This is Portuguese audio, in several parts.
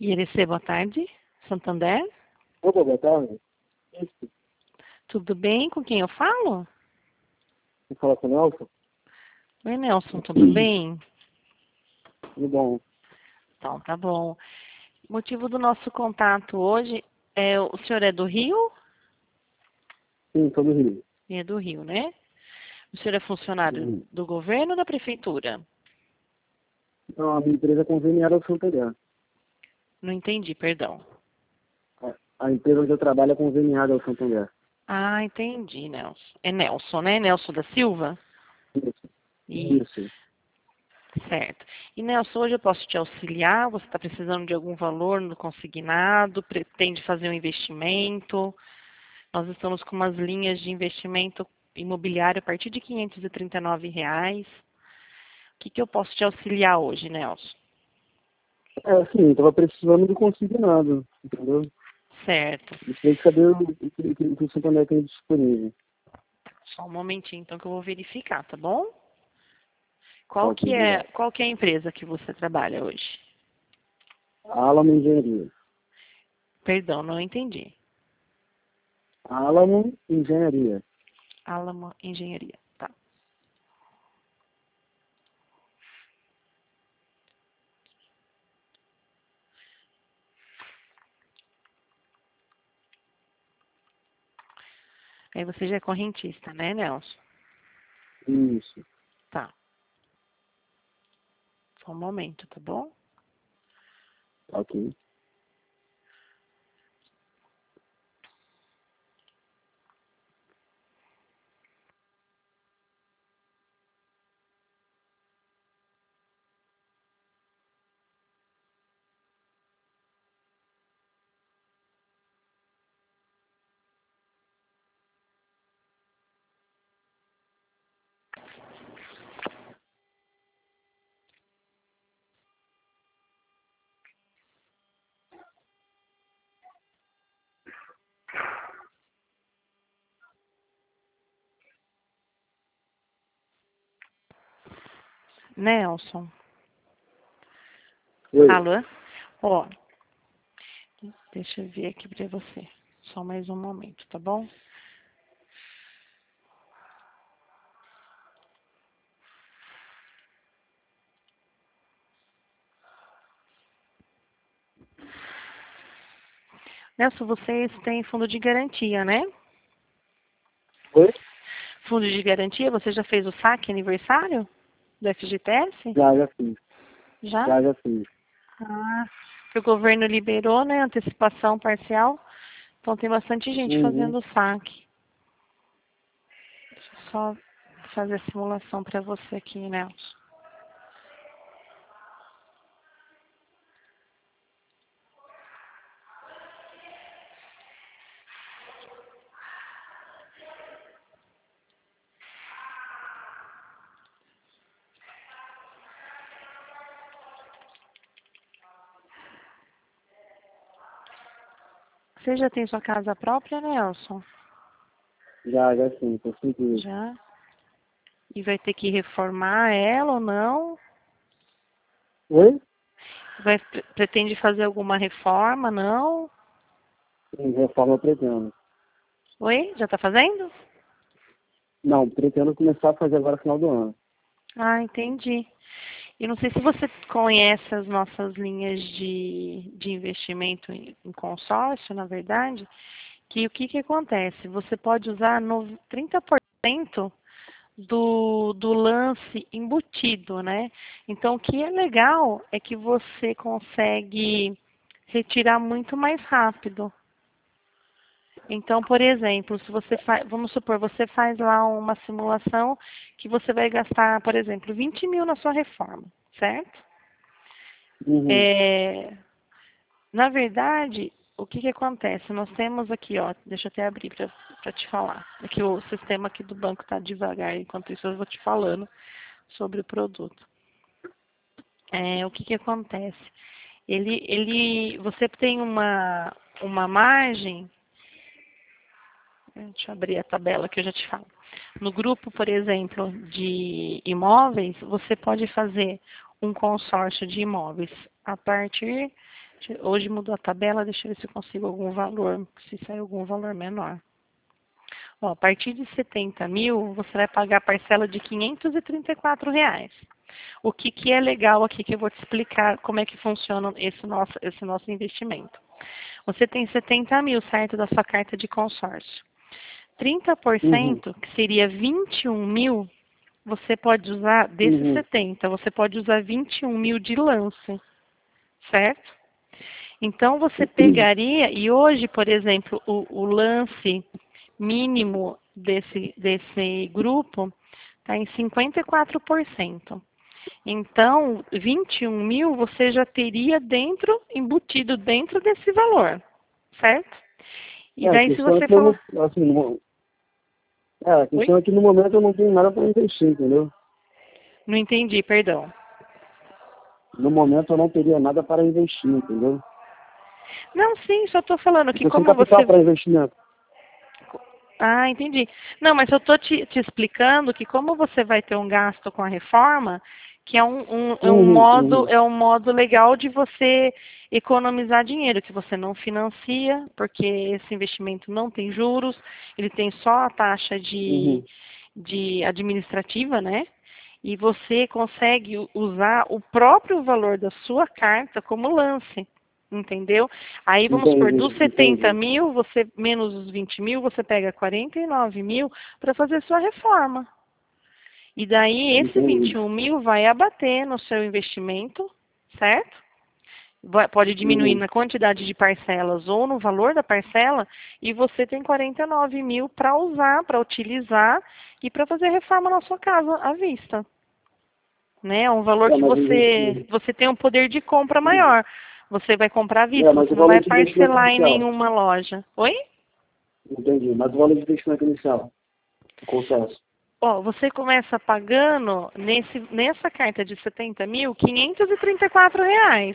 IRC, boa tarde. Santander. Opa, boa tarde. Isso. Tudo bem? Com quem eu falo? Você fala com o Nelson? Oi, Nelson, tudo bem? Tudo bom. Então, tá bom. O motivo do nosso contato hoje é... O senhor é do Rio? Sim, sou do Rio. É do Rio, né? O senhor é funcionário Sim. do governo ou da prefeitura? Não, a minha empresa é conveniada ao Santander. Não entendi, perdão. A empresa onde eu trabalho é conveniada ao Santander. Ah, entendi, Nelson. É Nelson, né? Nelson da Silva? Isso. Isso, Isso. certo. E Nelson, hoje eu posso te auxiliar? Você está precisando de algum valor no consignado? Pretende fazer um investimento? Nós estamos com umas linhas de investimento imobiliário a partir de R$ 539. O que eu posso te auxiliar hoje, Nelson? É assim, eu tava precisando de consignado, entendeu? Certo. Gostaria de saber o que o Santander tem disponível. Só um momentinho, então, que eu vou verificar, tá bom? Ok, obrigado. Qual que é a empresa que você trabalha hoje? Alamo Engenharia. Perdão, não entendi. Alamo Engenharia. Alamo Engenharia, tá. Aí você já é correntista, né, Nelson? Isso. Tá. Só um momento, tá bom? Ok. Nelson. Oi. Alô? Ó, deixa eu ver aqui pra você. Só mais um momento, tá bom? Nelson, vocês têm fundo de garantia, né? Oi? Fundo de garantia, você já fez o saque aniversário do FGTS? Já fiz. Já? Já fiz. Ah, que o governo liberou, né? Antecipação parcial. Então tem bastante gente Uhum. fazendo o saque. Deixa eu só fazer a simulação para você aqui, Nelson. Você já tem sua casa própria, Nelson? Já sim, com certeza. Já? E vai ter que reformar ela ou não? Oi? Pretende fazer alguma reforma, não? Sim, reforma eu pretendo. Oi? Já está fazendo? Não, pretendo começar a fazer agora no final do ano. Ah, entendi. Eu não sei se você conhece as nossas linhas de investimento em consórcio, na verdade, que o que acontece? Você pode usar 30% do lance embutido, né? Então, o que é legal é que você consegue retirar muito mais rápido. Então, por exemplo, se você faz, vamos supor, você faz lá uma simulação que você vai gastar, por exemplo, 20 mil na sua reforma, certo? Uhum. Na verdade, o que acontece? Nós temos aqui, ó, deixa eu até abrir para te falar. Aqui o sistema aqui do banco está devagar, enquanto isso eu vou te falando sobre o produto. O que acontece? Você tem uma margem. Deixa eu abrir a tabela que eu já te falo. No grupo, por exemplo, de imóveis, você pode fazer um consórcio de imóveis a partir Hoje mudou a tabela, deixa eu ver se eu consigo algum valor, se sair algum valor menor. Ó, a partir de 70 mil, você vai pagar a parcela de R$ 534. O que é legal aqui que eu vou te explicar como é que funciona esse nosso investimento. Você tem 70 mil, certo, da sua carta de consórcio. 30%, que seria 21 mil, você pode usar, desses 70, você pode usar 21 mil de lance, certo? Então, você pegaria, e hoje, por exemplo, o lance mínimo desse grupo está em 54%. Então, 21 mil você já teria embutido dentro desse valor, certo? E daí se você for... A questão é que no momento eu não tenho nada para investir, entendeu? Não entendi, perdão. No momento eu não teria nada para investir, entendeu? Não, sim, só estou falando que como capital você... para investimento. Ah, entendi. Não, mas eu estou te explicando que como você vai ter um gasto com a reforma, que é um modo legal de você economizar dinheiro, que você não financia, porque esse investimento não tem juros, ele tem só a taxa de administrativa, né? E você consegue usar o próprio valor da sua carta como lance. Entendeu? Aí vamos supor, dos 70 mil, você menos os 20 mil, você pega 49 mil para fazer sua reforma. E daí esse 21 mil vai abater no seu investimento, certo? Pode diminuir na quantidade de parcelas ou no valor da parcela, e você tem 49 mil para usar, para utilizar e para fazer reforma na sua casa à vista. Né? É um valor que você tem um poder de compra maior. Você vai comprar à vista, você não vai parcelar em nenhuma loja. Oi? Entendi, mas o valor de investimento inicial, o consórcio. Ó, você começa pagando nessa carta de 70 mil, R$ 534.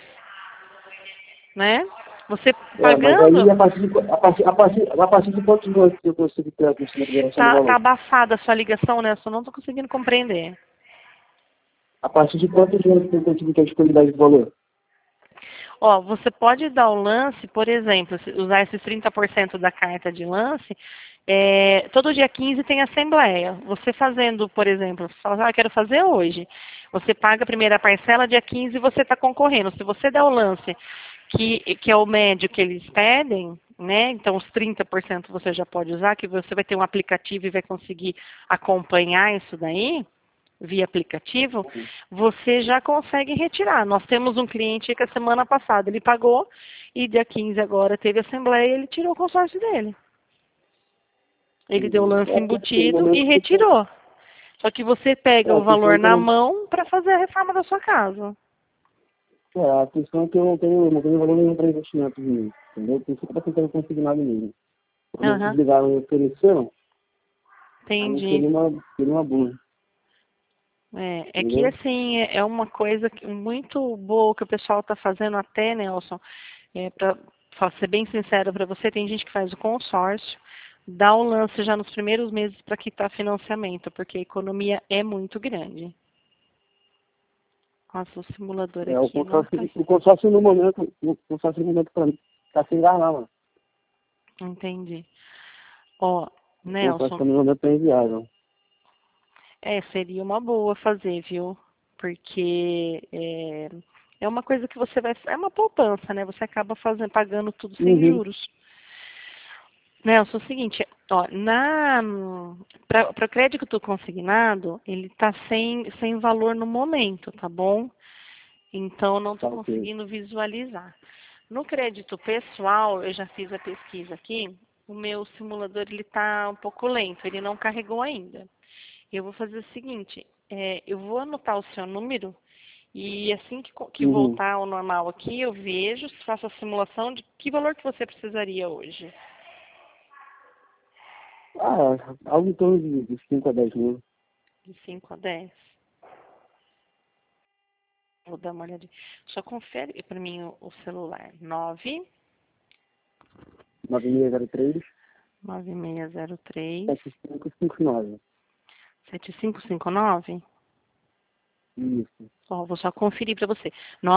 Né? Você pagando... Mas aí a partir de quantos anos eu consigo ter a consideração do valor? Tá abafada a sua ligação, né? Eu só não estou conseguindo compreender. A partir de quantos anos eu consigo ter a disponibilidade do valor? Ó, você pode dar o lance, por exemplo, usar esses 30% da carta de lance, todo dia 15 tem assembleia. Você fazendo, por exemplo, você fala, quero fazer hoje. Você paga a primeira parcela, dia 15 você está concorrendo. Se você der o lance, que é o médio que eles pedem, né? Então os 30% você já pode usar, que você vai ter um aplicativo e vai conseguir acompanhar isso daí via aplicativo, você já consegue retirar. Nós temos um cliente que a semana passada ele pagou e dia 15 agora teve assembleia e ele tirou o consórcio dele. Ele deu o lance embutido e retirou. Só que você pega o valor na mão para fazer a reforma da sua casa. A questão é que eu não tenho valor nenhum para investimento, entendeu? Por isso que eu estou tentando conseguir nada mesmo. Quando eles ligaram e ofereceram, entendi. Seria uma boa. É que assim, é uma coisa muito boa que o pessoal está fazendo até, Nelson, para ser bem sincero para você, tem gente que faz o consórcio, dá o lance já nos primeiros meses para quitar financiamento, porque a economia é muito grande. Nossa, o simulador aqui O consórcio no momento para mim está sem enganar, mano. Entendi. Ó, Nelson. O consórcio no momento está inviável. Seria uma boa fazer, viu? Porque é uma coisa que você vai... É uma poupança, né? Você acaba pagando tudo sem juros. Nelson, é o seguinte, ó, para o crédito consignado, ele está sem valor no momento, tá bom? Então, não estou conseguindo visualizar. No crédito pessoal, eu já fiz a pesquisa aqui, o meu simulador ele está um pouco lento, ele não carregou ainda. Eu vou fazer o seguinte, eu vou anotar o seu número e assim que voltar ao normal aqui, eu vejo, faço a simulação de que valor que você precisaria hoje. Algo em torno de 5 a 10 mil. De 5 a 10? Vou dar uma olhadinha. Só confere para mim o celular. 9603 9603 7559. 7559? Isso. Ó, vou só conferir para você.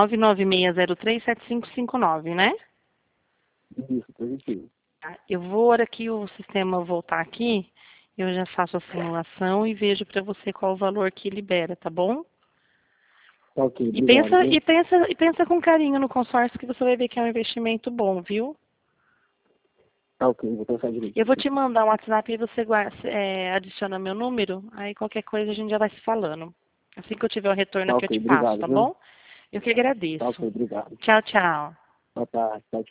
996037559, né? Isso, positivo. Tá, eu vou, hora que o sistema voltar aqui, eu já faço a simulação e vejo para você qual o valor que libera, tá bom? Tá ok, E obrigado. pensa, Viu? pensa com carinho no consórcio que você vai ver que é um investimento bom, viu? Tá ok, vou pensar direito. Eu vou te mandar um WhatsApp e você adiciona meu número, aí qualquer coisa a gente já vai se falando. Assim que eu tiver o retorno Tá aqui eu ok, te passo, obrigado, tá viu? bom? Eu que Tá ok, agradeço. obrigado. Tchau, tchau. Boa tarde, tchau, tchau.